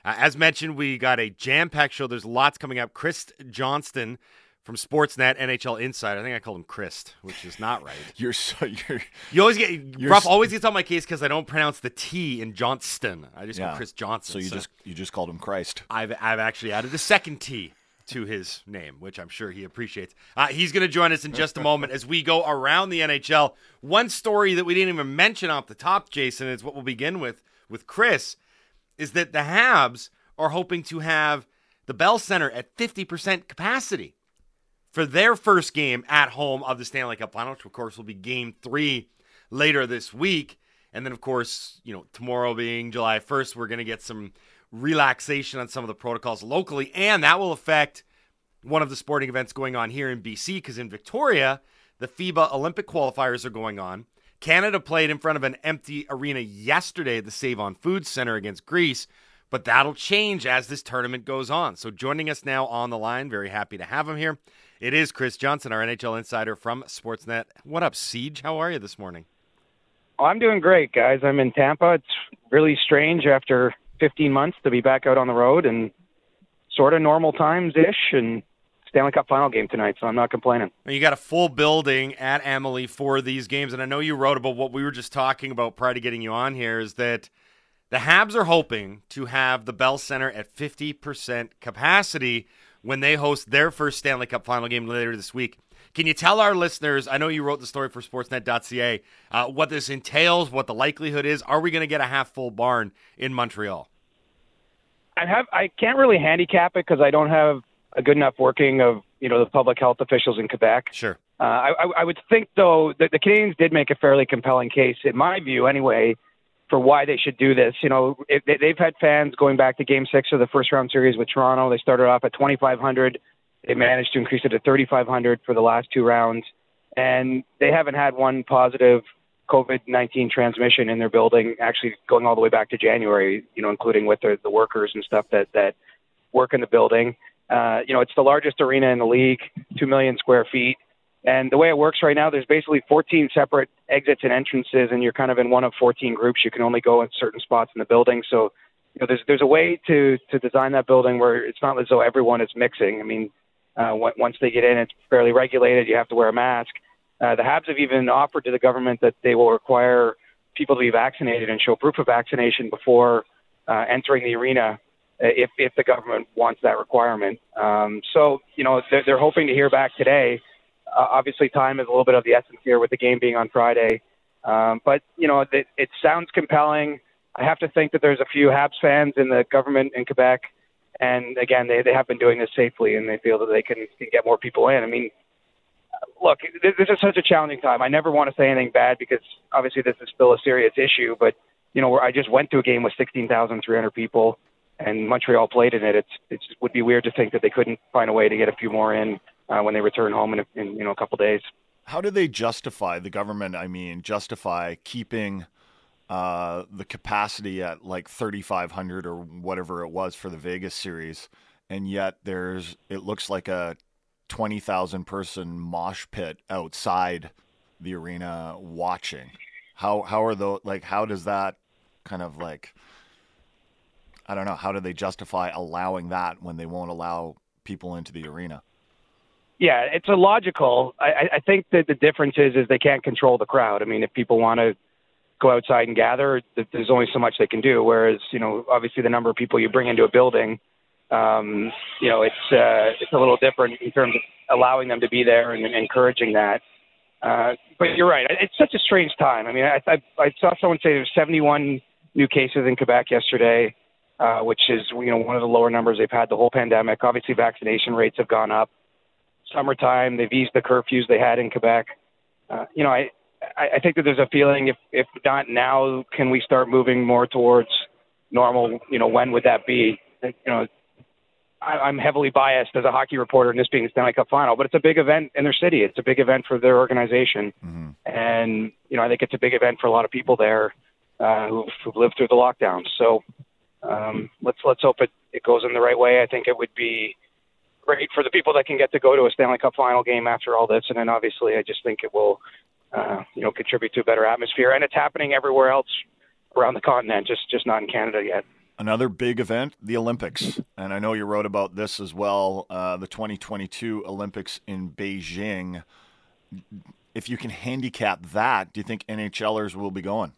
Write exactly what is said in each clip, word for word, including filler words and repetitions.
Uh, as mentioned, we got a jam-packed show. There's lots coming up. Chris Johnston from Sportsnet, N H L Insider. I think I called him Christ, which is not right. You're so you're. You always get Ruff always gets on my case because I don't pronounce the T in Johnston. I just yeah. go Chris Johnson. So you so just you just called him Christ. I've I've actually added a second T to his name, which I'm sure he appreciates. Uh, he's going to join us in just a moment as we go around the N H L. One story that we didn't even mention off the top, Jason, is what we'll begin with with Chris, is that the Habs are hoping to have the Bell Center at fifty percent capacity for their first game at home of the Stanley Cup Final, which, of course, will be Game three later this week. And then, of course, you know, tomorrow being July first, we're going to get some relaxation on some of the protocols locally, and that will affect one of the sporting events going on here in B C, because in Victoria, the FIBA Olympic qualifiers are going on. Canada played in front of an empty arena yesterday at the Save on Food Center against Greece, but that'll change as this tournament goes on. So joining us now on the line, very happy to have him here, it is Chris Johnson, our N H L insider from Sportsnet. What up, Siege? How are you this morning? Oh, I'm doing great, guys. I'm in Tampa. It's really strange after fifteen months to be back out on the road and sort of normal times-ish, and Stanley Cup final game tonight, so I'm not complaining. You got a full building at Amalie for these games, and I know you wrote about what we were just talking about prior to getting you on here, is that the Habs are hoping to have the Bell Center at fifty percent capacity when they host their first Stanley Cup final game later this week. Can you tell our listeners, I know you wrote the story for Sportsnet dot C A, uh, what this entails, what the likelihood is? Are we going to get a half-full barn in Montreal? I have I can't really handicap it because I don't have a good enough working of, you know, the public health officials in Quebec. Sure. Uh, I, I would think, though, that the Canadians did make a fairly compelling case, in my view anyway, for why they should do this. You know, it, they've had fans going back to Game six of the first-round series with Toronto. They started off at twenty-five hundred. They managed to increase it to thirty-five hundred for the last two rounds. And they haven't had one positive COVID nineteen transmission in their building, actually going all the way back to January, you know, including with the, the workers and stuff that, that work in the building. Uh, you know, it's the largest arena in the league, two million square feet. And the way it works right now, there's basically fourteen separate exits and entrances, and you're kind of in one of fourteen groups. You can only go in certain spots in the building. So, you know, there's there's a way to, to design that building where it's not as though everyone is mixing. I mean, uh, once they get in, it's fairly regulated. You have to wear a mask. Uh, the Habs have even offered to the government that they will require people to be vaccinated and show proof of vaccination before uh, entering the arena, if if the government wants that requirement. Um, so, you know, they're, they're hoping to hear back today. Uh, obviously, time is a little bit of the essence here with the game being on Friday. Um, but, you know, it, it sounds compelling. I have to think that there's a few Habs fans in the government in Quebec. And, again, they, they have been doing this safely, and they feel that they can, can get more people in. I mean, look, this, this is such a challenging time. I never want to say anything bad because, obviously, this is still a serious issue. But, you know, I just went to a game with sixteen thousand three hundred people, and Montreal played in it. It's it would be weird to think that they couldn't find a way to get a few more in uh, when they return home in, a, in you know a couple days. How do they justify, the government, I mean, justify keeping uh, the capacity at like thirty-five hundred or whatever it was for the Vegas series, and yet there's it looks like a twenty thousand person mosh pit outside the arena watching? How how are those, like, how does that kind of like, I don't know, how do they justify allowing that when they won't allow people into the arena? Yeah, it's illogical. I, I think that the difference is, is they can't control the crowd. I mean, if people want to go outside and gather, there's only so much they can do. Whereas, you know, obviously the number of people you bring into a building, um, you know, it's uh, it's a little different in terms of allowing them to be there and, and encouraging that. Uh, but you're right. It's such a strange time. I mean, I, I, I saw someone say there's seventy-one new cases in Quebec yesterday, uh, which is, you know, one of the lower numbers they've had the whole pandemic. Obviously, vaccination rates have gone up. Summertime, they've eased the curfews they had in Quebec. Uh, you know, I, I think that there's a feeling, if, if not now, can we start moving more towards normal? You know, when would that be? You know, I, I'm heavily biased as a hockey reporter, and this being the Stanley Cup final, but it's a big event in their city. It's a big event for their organization. Mm-hmm. And, you know, I think it's a big event for a lot of people there uh, who've, who've lived through the lockdown. So um, let's let's hope it, it goes in the right way. I think it would be great for the people that can get to go to a Stanley Cup final game after all this. And then obviously I just think it will, uh, you know, contribute to a better atmosphere. And it's happening everywhere else around the continent, just, just not in Canada yet. Another big event, the Olympics. And I know you wrote about this as well, uh, the twenty twenty-two Olympics in Beijing. If you can handicap that, do you think NHLers will be going?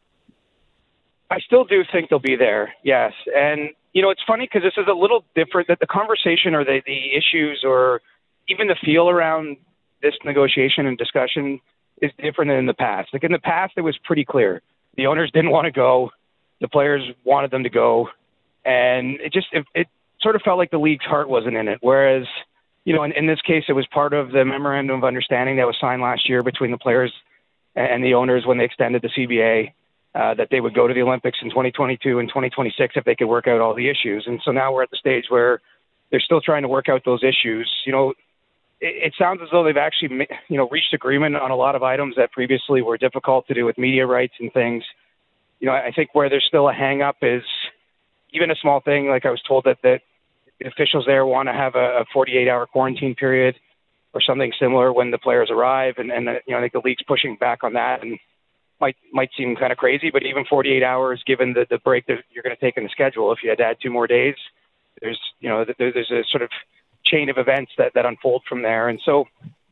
I still do think they'll be there, yes. And, you know, it's funny because this is a little different, that the conversation or the, the issues or even the feel around this negotiation and discussion is different than in the past. Like in the past, it was pretty clear. The owners didn't want to go. The players wanted them to go. And it just, it, it sort of felt like the league's heart wasn't in it. Whereas, you know, in, in this case, it was part of the memorandum of understanding that was signed last year between the players and the owners when they extended the C B A, uh, that they would go to the Olympics in twenty twenty-two and twenty twenty-six if they could work out all the issues. And so now we're at the stage where they're still trying to work out those issues. You know, it, it sounds as though they've actually, you know, reached agreement on a lot of items that previously were difficult to do with media rights and things. You know, I think where there's still a hang-up is even a small thing, like I was told that, that the officials there want to have a forty-eight hour quarantine period or something similar when the players arrive. And, and you know, I think the league's pushing back on that and might might seem kind of crazy, but even forty-eight hours, given the, the break that you're going to take in the schedule, if you had to add two more days, there's, you know, there's a sort of chain of events that, that unfold from there. And so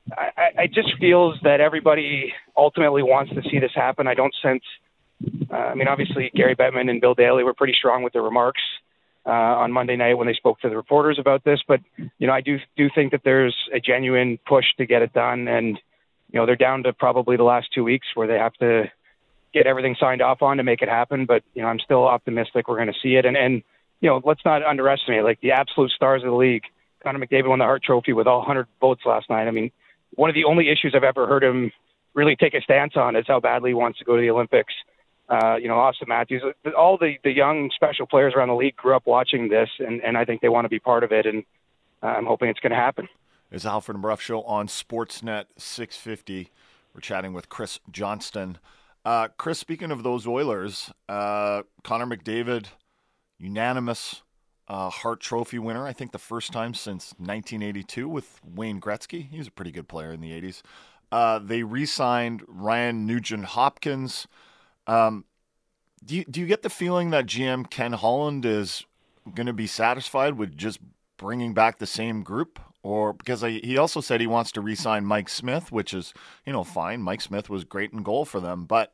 I, I just feels that everybody ultimately wants to see this happen. I don't sense, Uh, I mean, obviously, Gary Bettman and Bill Daly were pretty strong with their remarks uh, on Monday night when they spoke to the reporters about this. But, you know, I do do think that there's a genuine push to get it done. And, you know, they're down to probably the last two weeks where they have to get everything signed off on to make it happen. But, you know, I'm still optimistic we're going to see it. And, and, you know, let's not underestimate, like, the absolute stars of the league. Connor McDavid won the Hart Trophy with all one hundred votes last night. I mean, one of the only issues I've ever heard him really take a stance on is how badly he wants to go to the Olympics. Uh, you know, Austin Matthews, all the, the young special players around the league grew up watching this, and, and I think they want to be part of it, and uh, I'm hoping it's going to happen. It's Alfred and Bruff Show on Sportsnet six fifty. We're chatting with Chris Johnston. Uh, Chris, speaking of those Oilers, uh, Connor McDavid, unanimous uh, Hart Trophy winner, I think the first time since nineteen eighty-two with Wayne Gretzky. He was a pretty good player in the eighties. Uh, they re-signed Ryan Nugent-Hopkins. Um, do you, do you get the feeling that G M Ken Holland is going to be satisfied with just bringing back the same group? Or because I, he also said he wants to re-sign Mike Smith, which is, you know, fine. Mike Smith was great in goal for them, but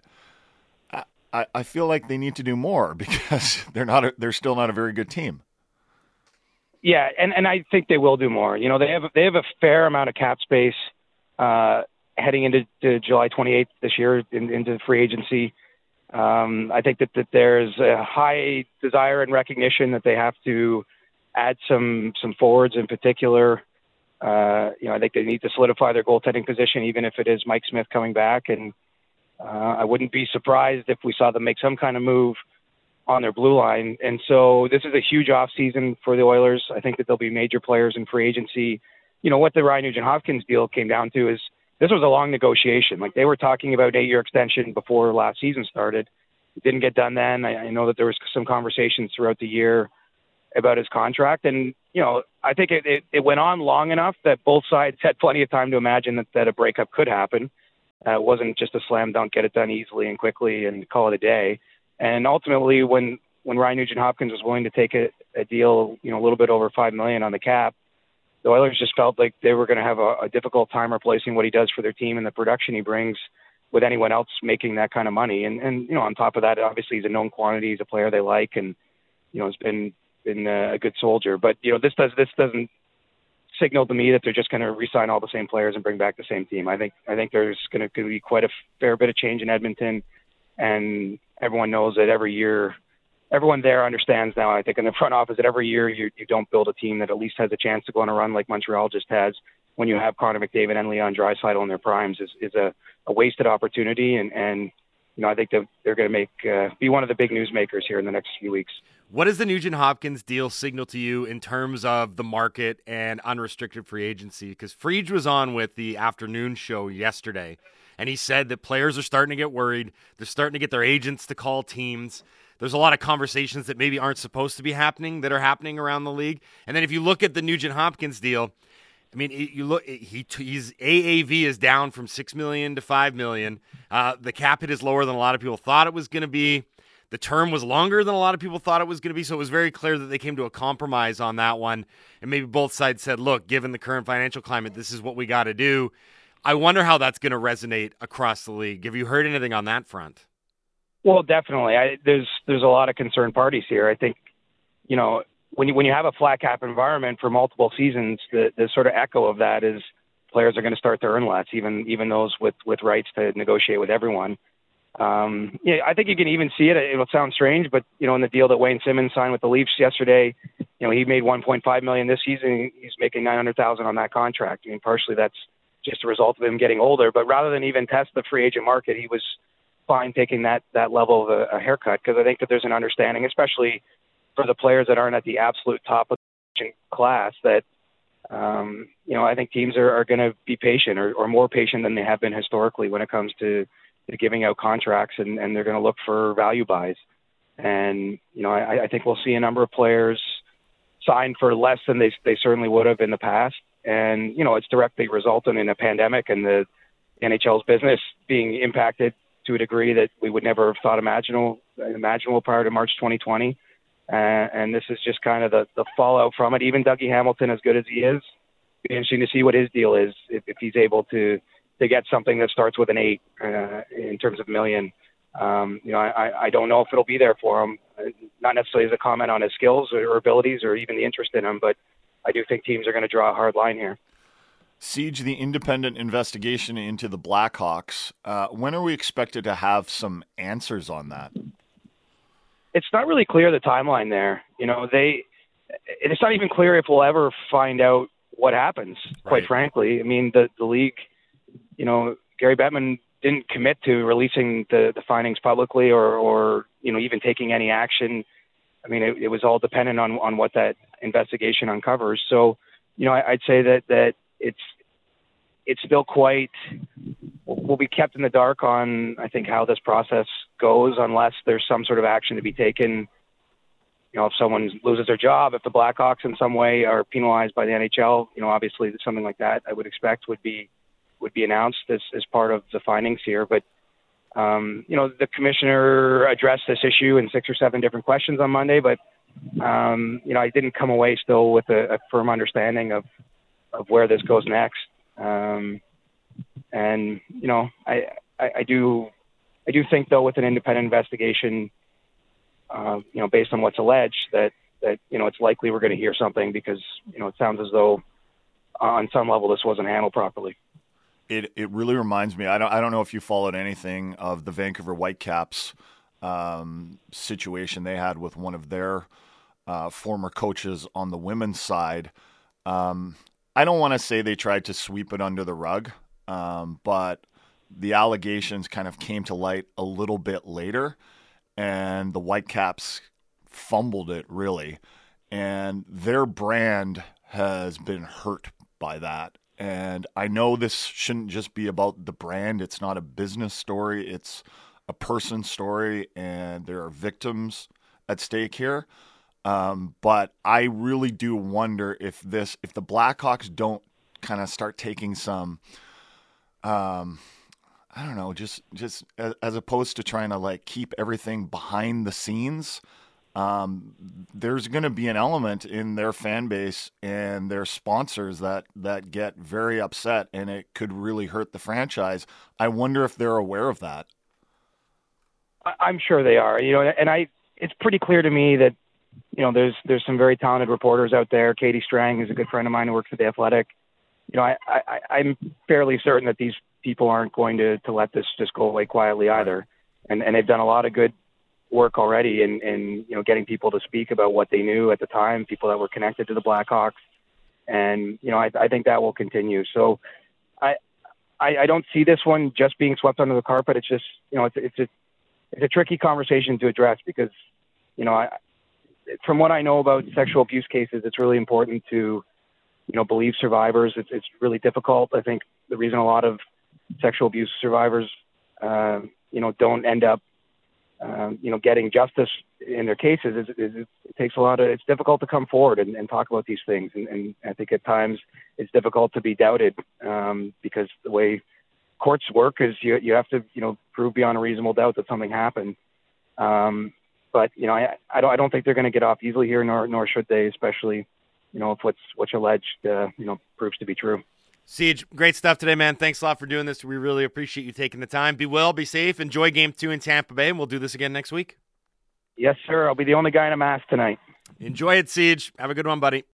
I, I feel like they need to do more because they're not, a, they're still not a very good team. Yeah. And, and I think they will do more. You know, they have, they have a fair amount of cap space, uh, heading into to July twenty-eighth this year in, into free agency. Um, I think that, that there's a high desire and recognition that they have to add some some forwards in particular. Uh, you know, I think they need to solidify their goaltending position, even if it is Mike Smith coming back. And uh, I wouldn't be surprised if we saw them make some kind of move on their blue line. And so this is a huge off season for the Oilers. I think that there'll be major players in free agency. You know, what the Ryan Nugent-Hopkins deal came down to is this was a long negotiation. Like, they were talking about an eight-year extension before last season started. It didn't get done then. I, I know that there was some conversations throughout the year about his contract. And, you know, I think it, it, it went on long enough that both sides had plenty of time to imagine that, that a breakup could happen. Uh, it wasn't just a slam dunk, get it done easily and quickly and call it a day. And ultimately, when, when Ryan Nugent-Hopkins was willing to take a, a deal, you know, a little bit over five million dollars on the cap, the Oilers just felt like they were going to have a, a difficult time replacing what he does for their team and the production he brings with anyone else making that kind of money. And, and you know, on top of that, obviously he's a known quantity. He's a player they like, and, you know, has been been a good soldier. But, you know, this does this doesn't signal to me that they're just going to re-sign all the same players and bring back the same team. I think I think there's going to be quite a fair bit of change in Edmonton, and everyone knows that every year. Everyone there understands now, I think, in the front office, that every year you, you don't build a team that at least has a chance to go on a run like Montreal just has when you have Connor McDavid and Leon Draisaitl in their primes is, is a, a wasted opportunity. And, and, you know, I think that they're going to make uh, be one of the big newsmakers here in the next few weeks. What does the Nugent-Hopkins deal signal to you in terms of the market and unrestricted free agency? Because Friedge was on with the afternoon show yesterday, and he said that players are starting to get worried. They're starting to get their agents to call teams. There's a lot of conversations that maybe aren't supposed to be happening that are happening around the league. And then if you look at the Nugent-Hopkins deal, I mean, you look, he he's A A V is down from six million dollars to five million dollars. Uh, the cap hit is lower than a lot of people thought it was going to be. The term was longer than a lot of people thought it was going to be, so it was very clear that they came to a compromise on that one. And maybe both sides said, look, given the current financial climate, this is what we got to do. I wonder how that's going to resonate across the league. Have you heard anything on that front? Well, definitely. I, there's there's a lot of concerned parties here. I think, you know, when you when you have a flat cap environment for multiple seasons, the, the sort of echo of that is players are going to start to earn less, even even those with, with rights to negotiate with everyone. Um, yeah, I think you can even see it. It'll sound strange, but you know, in the deal that Wayne Simmons signed with the Leafs yesterday, you know, he made one point five million dollars this season. He's making nine hundred thousand dollars on that contract. I mean, partially that's just a result of him getting older. But rather than even test the free agent market, he was fine taking that that level of a, a haircut, because I think that there's an understanding, especially for the players that aren't at the absolute top of the class, that um, you know, I think teams are, are going to be patient, or, or more patient than they have been historically when it comes to to giving out contracts, and, and they're going to look for value buys. And, you know, I, I think we'll see a number of players sign for less than they they certainly would have in the past. And, you know, it's directly resulting in a pandemic and the N H L's business being impacted to a degree that we would never have thought imaginable, imaginable prior to March twenty twenty. Uh, and this is just kind of the, the fallout from it. Even Dougie Hamilton, as good as he is, it'd be interesting to see what his deal is, if, if he's able to to get something that starts with an eight uh, in terms of million. Um, you know, I, I don't know if it'll be there for him, not necessarily as a comment on his skills or, or abilities or even the interest in him, but I do think teams are going to draw a hard line here. Siege, the independent investigation into the Blackhawks, uh, when are we expected to have some answers on that? It's not really clear, the timeline there. You know, they, it's not even clear if we'll ever find out what happens, quite Right. frankly. I mean, the, the league, you know, Gary Bettman didn't commit to releasing the, the findings publicly or, or, you know, even taking any action. I mean, it, it was all dependent on, on what that investigation uncovers. So, you know, I, I'd say that, that it's, it's still quite, will be kept in the dark on, I think, how this process goes, unless there's some sort of action to be taken. You know, if someone loses their job, if the Blackhawks in some way are penalized by the N H L, you know, obviously something like that I would expect would be, would be announced as, as part of the findings here. But, um, you know, the commissioner addressed this issue in six or seven different questions on Monday, but, um, you know, I didn't come away still with a, a firm understanding of, of where this goes next. Um, and, you know, I, I, I do, I do think though, with an independent investigation, uh, you know, based on what's alleged, that, that, you know, it's likely we're going to hear something, because, you know, it sounds as though on some level this wasn't handled properly. It it really reminds me. I don't I don't know if you followed anything of the Vancouver Whitecaps um, situation they had with one of their uh, former coaches on the women's side. Um, I don't want to say they tried to sweep it under the rug, um, but the allegations kind of came to light a little bit later, and the Whitecaps fumbled it really, and their brand has been hurt by that. And I know this shouldn't just be about the brand. It's not a business story. It's a person story, and there are victims at stake here. Um, but I really do wonder if this, if the Blackhawks don't kind of start taking some, um, I don't know, just just as, as opposed to trying to like keep everything behind the scenes. Um, there's going to be an element in their fan base and their sponsors that, that get very upset, and it could really hurt the franchise. I wonder if they're aware of that. I'm sure they are, you know, and I, it's pretty clear to me that, you know, there's, there's some very talented reporters out there. Katie Strang is a good friend of mine who works at The Athletic. You know, I, I, I'm fairly certain that these people aren't going to, to let this just go away quietly either. And, and they've done a lot of good work already in, in, you know, getting people to speak about what they knew at the time, people that were connected to the Blackhawks. And, you know, I, I think that will continue. So I, I, I don't see this one just being swept under the carpet. It's just, you know, it's, it's a, it's a tricky conversation to address, because, you know, I, from what I know about sexual abuse cases, it's really important to, you know, believe survivors. It's, it's really difficult. I think the reason a lot of sexual abuse survivors, uh, you know, don't end up, Um, you know, getting justice in their cases is, is, is it takes a lot of, it's difficult to come forward and, and talk about these things. And, and I think at times it's difficult to be doubted, um, because the way courts work is you, you have to, you know, prove beyond a reasonable doubt that something happened. Um, but you know, I I don't I don't think they're going to get off easily here, nor nor should they, especially you know if what's what's alleged uh, you know proves to be true. Siege, great stuff today, man. Thanks a lot for doing this. We really appreciate you taking the time. Be well, be safe, enjoy Game Two in Tampa Bay, and we'll do this again next week. Yes, sir. I'll be the only guy in a mask tonight. Enjoy it, Siege. Have a good one, buddy.